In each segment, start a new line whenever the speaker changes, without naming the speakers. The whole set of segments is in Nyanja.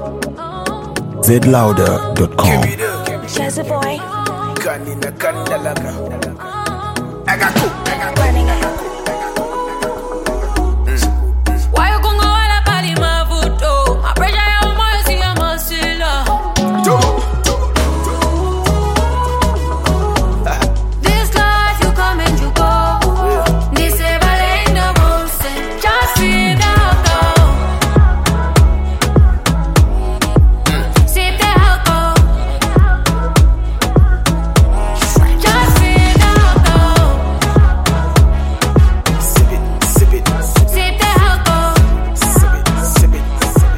zlouder.com.
Jazzy boy.
Kanina kandalaga. Agaku.
Running up.
Why you gonga wala pali mavuto? I pressure ya umoyo si ya masila. This life you come and you go. Dice valendo bolse. Just feel that go. Sip the alcohol. Just feel that go.
Sip it.
Sip the alcohol.
Sip it.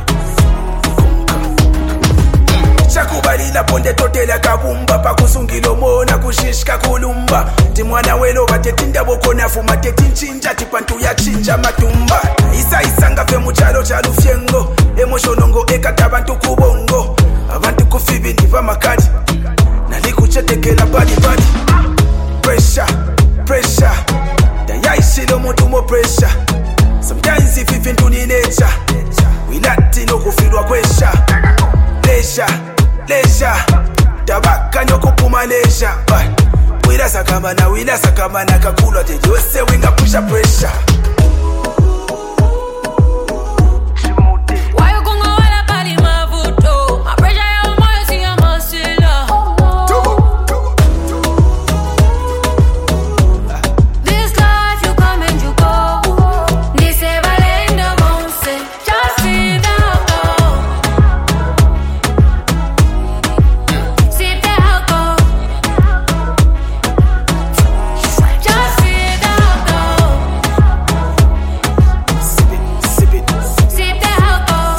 Chakubalila ponde totela kabumba pakusungilo mona kushishka kulumba timwana welo batetinda bokona fuma tetichinja tipantu ya chinja matumba isanga fe muchalo cha lufyengo emoshonongo ekata abantu kubongo abantu kufibi niva makati nalikuchetekela badi pressure dayaishilo mutumo pressure sometimes if you into the nature we lati no kufirwa kwesha leisure tabaka nyokupuma leisure wila sakamana kakulwa tejose winga pusha pressure.
Why you gonga wala pali mavuto? I pressure ya umoyo si ya masila. This life you come and you go. Dice valendo bolse. Just feel that go. Sip the alcohol. Just feel that go.
Sip it.
Sip the alcohol.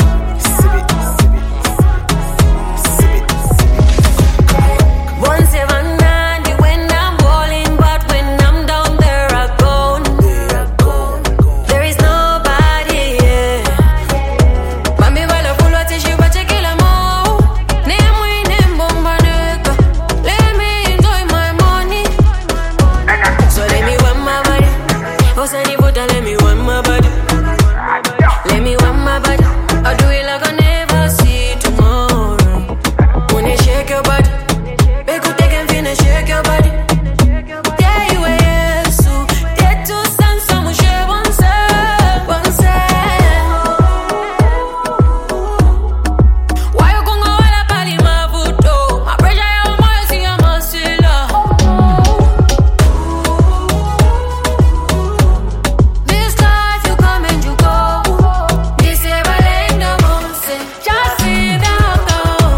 Once every night when I'm balling, but when I'm down there I go. There is nobody here. Mami wala full tishi bache kila mo. Nemwe nembomba neka. Let me enjoy my money. So let me want my body. Osani buta, let me want my body. Let me want my body. I'll do it like I never see tomorrow. When you shake your body, make you take and finish, shake your body. Yeah, you are yes, get to stand some share one side. Why you gonga wala pali mavuto? I pressure ya umoyo si ya masila. This life you come and you go. Dice valendo bolse. Just feel that go.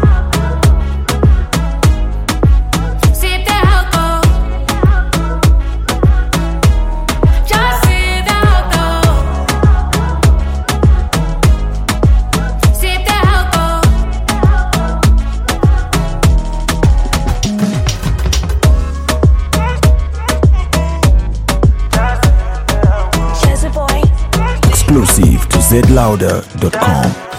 Sip the alcohol. Just feel that go. Sip the alcohol.
Jazzy boy.
Exclusive to zlouder.com.